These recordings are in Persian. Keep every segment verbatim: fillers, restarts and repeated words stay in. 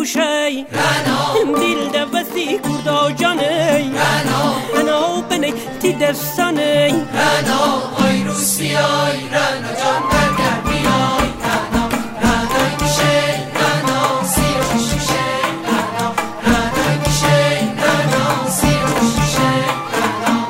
کشی دل دوستی کردا جانی رنا بنی تی دستانی رنا آی روسیای رنا جان برگر بیای رنا رنای میشه رنا سیر میشه رنا رنای میشه رنا سیر میشه رنا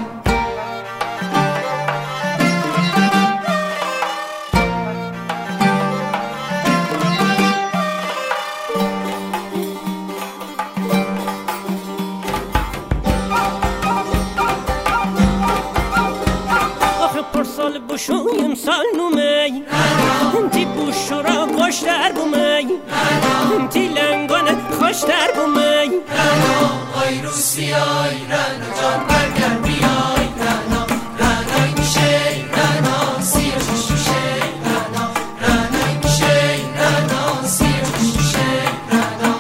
سال بشویم سال نومی تی بوشورا خوش در بومی تی لنگان خوش در بومی رنا آی روسیای رنا جان برگر بیای رنا رنای میشه رنا سیر میشه رنا رنای میشه رنا سیر میشه رنا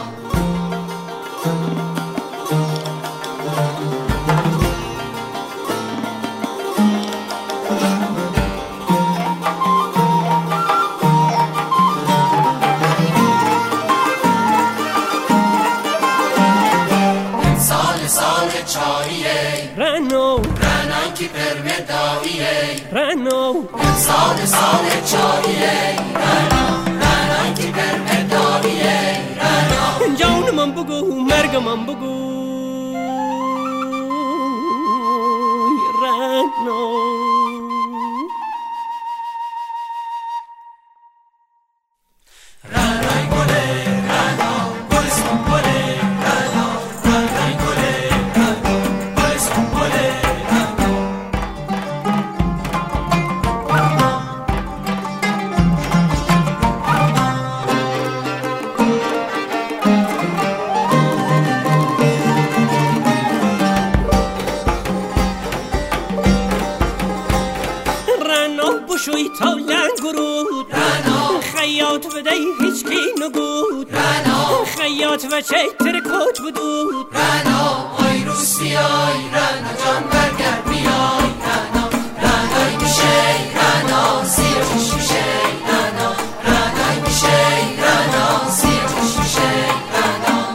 رنو رنای کی پرمداویه رنو سال سال چاریه رنا رنای کی پرمداویه رنا جان من بگو مرگ من بگو رنو رنای گله رنا گلستون گله رنا رنای گله رنا گلستون گله بشوی تا لنگرود خیاط بده هیچ کی نگود خیاط و چه ترکوت بدود رنا آی روسیای رنا جان برگر بیای رنا رنای میشه رنا سیر میشه رنا رنای میشه رنا سیر میشه رنا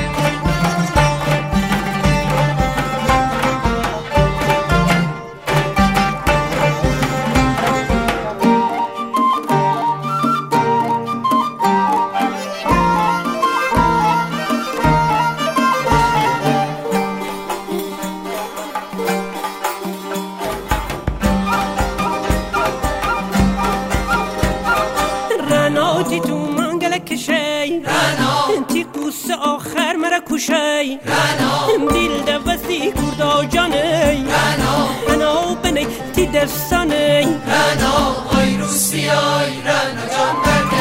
تی تو منگل کشی تی قوس آخر مرا کشی دل دوستی کردا جانی رنا بنی تی دستانی رنا آی روسیای رنا جان برگر